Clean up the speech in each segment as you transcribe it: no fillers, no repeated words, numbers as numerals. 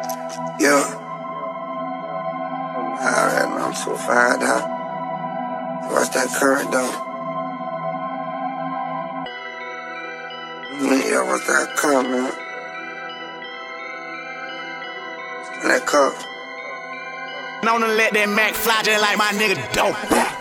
Yeah. Alright, man, I'm too fired out. Watch that current though. Yeah, what's that current, man? That cup. Known to let that Mac fly just like my nigga dope.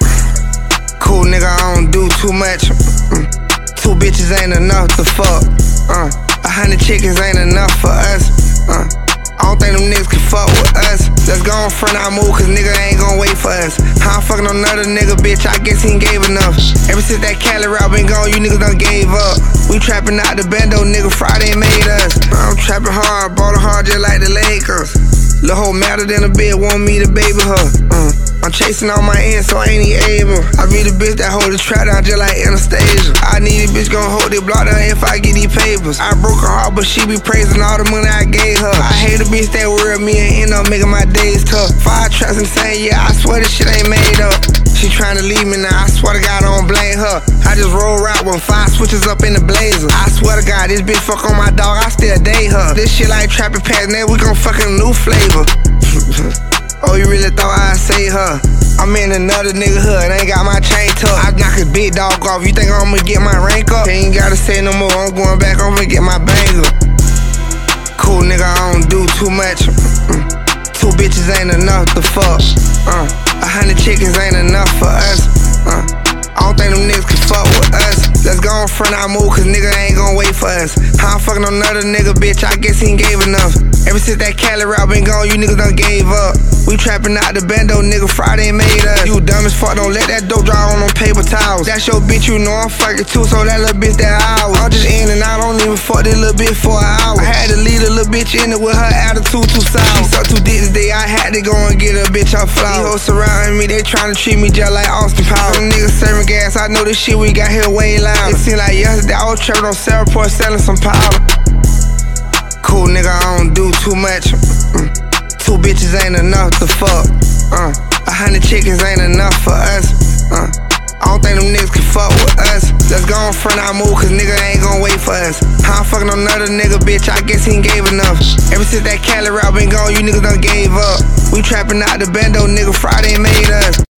Cool nigga, I don't do too much. Two bitches ain't enough to fuck. 100 chickens ain't enough for us. I don't think them niggas can fuck with us. Let's go in front, I move, cause nigga ain't gon' wait for us. I ain't fucking on another nigga, bitch, I guess he ain't gave enough. Ever since that Cali route been gone, you niggas done gave up. We trapping out the bando, nigga, Friday made us. I'm trapping hard, ballin' hard just like the Lakers. Lil' hoe madder than a bitch, want me to baby her. I'm chasing all my ends, so I ain't even able. I be the bitch that hold the trap down just like Anastasia. I need a bitch gon' hold the block down if I get these papers. I broke her heart, but she be praising all the money I gave her. I hate a bitch that worry me and end up making my days tough. 5 traps in the same year, I swear this shit ain't made up. She tryna leave me now, I swear to God I don't blame her. I just roll right with 5 switches up in the blazer. I swear to God, this bitch fuck on my dog, I still date her. This shit like trapping past, now we gon' fuck a new flavor. Oh, you really thought I'd save her? I'm in another nigga hood, ain't got my chain tucked. I knock a big dog off, you think I'ma get my rank up? Ain't gotta say no more, I'm going back, I'm gonna get my banger. Cool nigga, I don't do too much. 2 bitches ain't enough to fuck. 100 chickens ain't enough for us. I don't think them niggas can fuck with us. Let's go in front, I move, cause nigga ain't gon' wait for us. I ain't fucking on another nigga, bitch, I guess he ain't gave enough. Ever since that Cali route been gone, you niggas done gave up. We trapping out the bando, nigga, Friday made us. You dumb as fuck, don't let that dope dry on them paper towels. That's your bitch, you know I'm fucking too, so that little bitch that ours. I'm just in and out, don't even fuck this little bitch for an hour. I had to leave the little bitch in it with her attitude too sour. She sucked too dick today, I had to go and get a bitch her flowers. These hoes surrounding me, they tryna treat me just like Austin Powers. Them niggas serving gas, I know this shit we got here way loud. It seemed like yesterday I was trapping on Saraport selling some powder. Cool nigga, I don't do too much. 2 bitches ain't enough to fuck. 100 chickens ain't enough for us. I don't think them niggas can fuck with us. Let's go in front, I move, cause nigga ain't gon' wait for us. I ain't fucking on another nigga, bitch, I guess he ain't gave enough. Ever since that Cali route been gone, you niggas done gave up. We trapping out the bando, nigga, Friday made us.